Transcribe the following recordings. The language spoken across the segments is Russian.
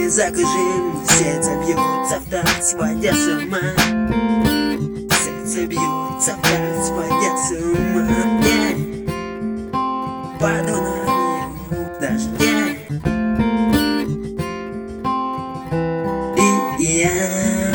мы закружим, сердце бьется в такт, сводя с ума. Сердце бьется в такт, сводя с ума. Под луною дождя. И я.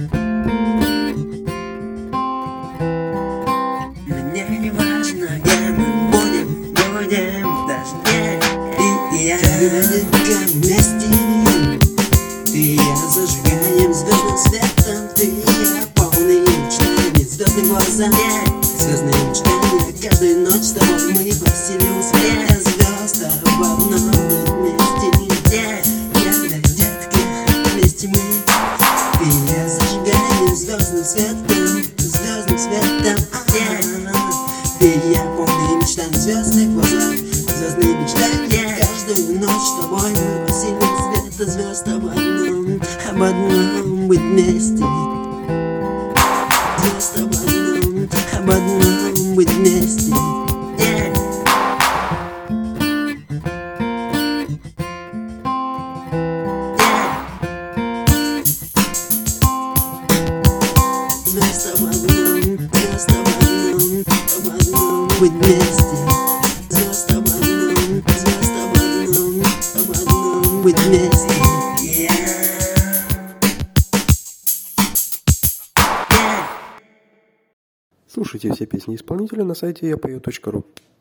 Мне не важно, где мы будем в дожде. И я. Вместе ты и я зажигаем звездным светом. Ты и я полные мечтами, звездные глаза, звездные мечтания. Каждую ночь с тобой мы постелим свет звезд в одном месте. Когда, детка, вместе мы ты и я зажигаем звездным светом, звездным светом. Ты и я полные мечтами, звездные глаза, звездные мечтания. Каждую ночь с тобой мы постелим свет звезд об одном быть вместе. Звезд об одном быть вместе. Звезд об одном быть вместе. Звезд об одном быть вместе. Слушайте все песни исполнителя на сайте yapою.ru.